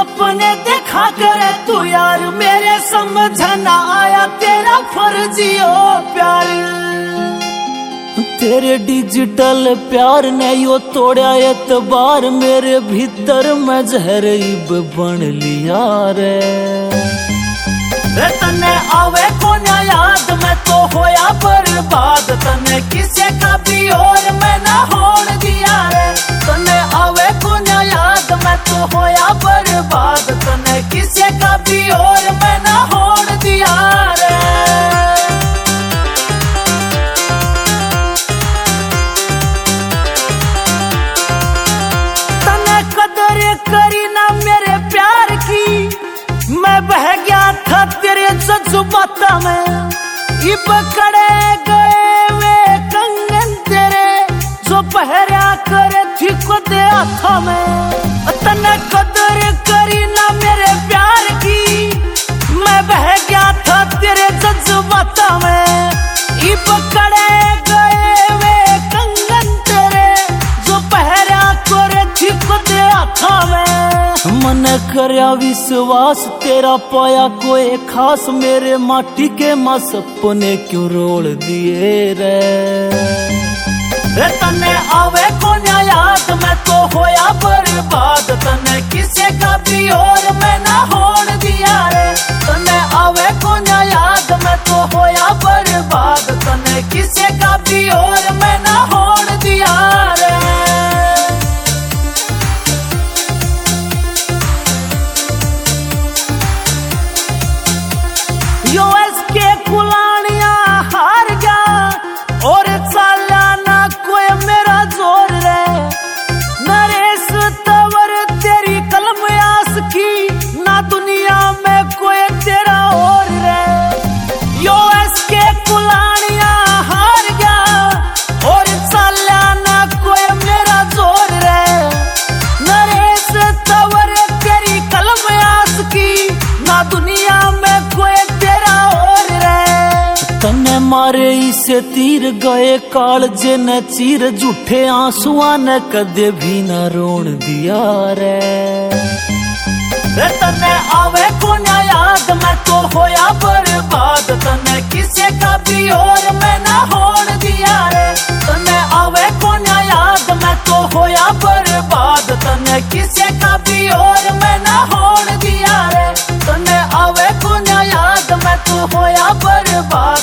सपने देखा करे तू यार, मेरे समझ ना आया तेरा फर्जी ओ प्यार। तेरे डिजिटल प्यार ने यो तोड़ा एतबार, मेरे भीतर में जहर इब बन लिया रे। तने आवे को ना याद, मैं तो होया बर्बाद, तने किसे का भी और मैं ना होन दिया रे। तने आवे को ना याद, मैं तो होया बर्बाद, तने किसे का भी और मैं ना होन दिया रे। तने कदर करी ना मेरे प्यार की, मैं बह गया था तेरे जज्बाता में। ये पकड़े गए वे कंगन तेरे, जो पहरा करे थी खुद हाथा में। तने कदर करी ना मेरे प्यार की, मैं बह गया था तेरे जज्बाता में। ये पकड़े गए वे कंगन तेरे, जो पहरा करे थी खुद हाथा में। मन करया विश्वास तेरा पाया कोई खास, मेरे माटी के मां सपने क्यों रोल दिए रे। तने आवे को ना याद, मैं तो होया बर्बाद, तने किसे का भी और मैं ना होन दिया रे। तने आवे को ना याद, मैं तो होया बर्बाद, तने किसे का भी और मैं ना होन दिया रे। यूएस के कुलानिया हार गया और चाला ना कोई मेरा जोर रे। नरेश तवर तेरी कलम आस की, ना दुनिया में कोई तेरा और रे। यूएस के कुलानिया हार गया और चाला ना कोई मेरा जोर रे। नरेश तवर तेरी कलम आस की, ना दुनिया में कोई तने मारे इसे तीर गए कालजे न चीर, झूठे आंसुआ ने कदे भी न रोन दिया रे। तने आवे को ना याद, मैं तो होया बर्बाद, तने किसे का भी और मैं ना होन दिया रे। तने आवे को ना याद, मैं तो होया बर्बाद, तने किसे का भी और मैं ना होन दिया रे। तने आवे को ना याद, मैं तो होया बर्बाद।